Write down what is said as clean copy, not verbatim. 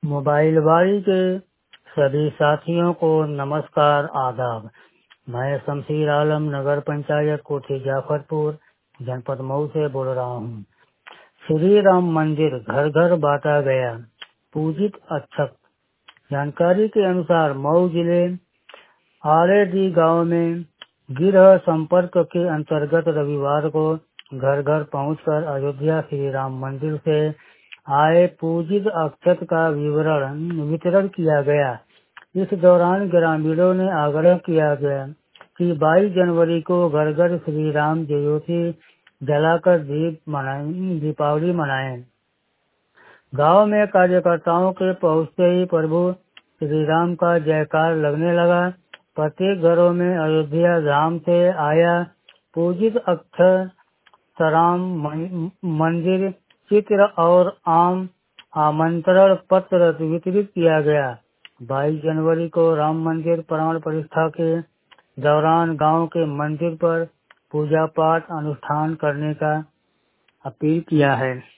Mobile वाली के सभी साथियों को नमस्कार आदाब। मैं शमशीर आलम नगर पंचायत कोठी जाफरपुर जनपद मऊ से बोल रहा हूँ। श्री राम मंदिर घर घर बांटा गया पूजित अक्षत। जानकारी के अनुसार मऊ जिले आरेडी गांव में गिरह संपर्क के अंतर्गत रविवार को घर घर पहुंचकर अयोध्या श्री राम मंदिर से आए पूजित अक्षत का वितरण किया गया। इस दौरान ग्रामीणों ने आग्रह किया गया कि 22 जनवरी को घर घर श्री राम ज्योति जलाकर दीपावली मनाएं। गांव में कार्यकर्ताओं के पहुंचते ही प्रभु श्री राम का जयकार लगने लगा। प्रत्येक घरों में अयोध्या धाम से आया पूजित अक्षर राम मंदिर चित्र और आम आमंत्रण पत्र वितरित किया गया। 22 जनवरी को राम मंदिर प्राण प्रतिष्ठा के दौरान गांव के मंदिर पर पूजा पाठ अनुष्ठान करने का अपील किया है।